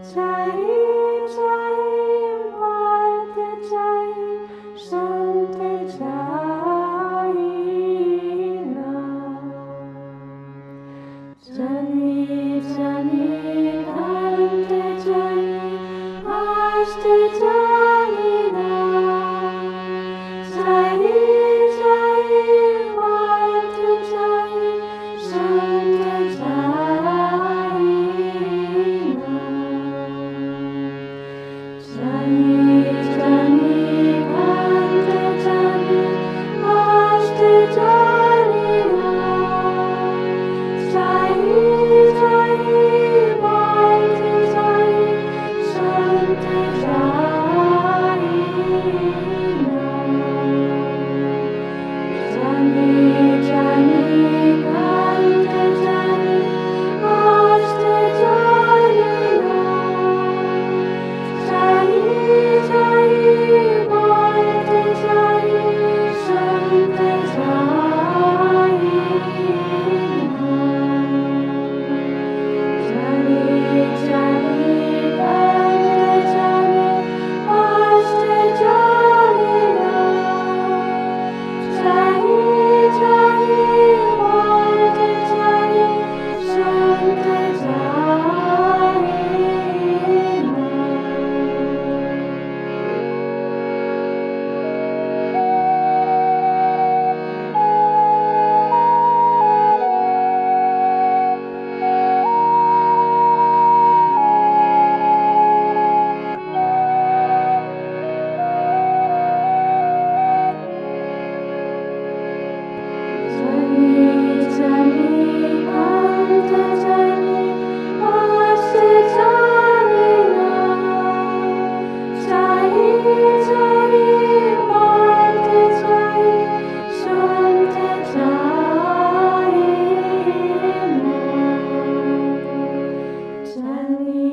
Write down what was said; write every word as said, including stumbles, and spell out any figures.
Jai Jai Bharata Jai Shanta Jai Ram Jani Jani Kanta Jai Ashta Jani Ram Jai Jai Bharata Jai Shanta Jai Jani Jani Kanta Jani Ashta Jani Ram Jai Jai Bharata Jai Shanta Jai Ram Jani Jani Kanta Jani Ashta Jani Ram Jai Jai Bharata Jai Shanta Jai Jani Jani Kanta Jani Ashta Jani Ram Jai Jai Bharata Jai Shanta Jai Jani Jani Kanta Jani Ashta Jani Ram Jai Jai Bharata Jai Shanta Jai Ram Jani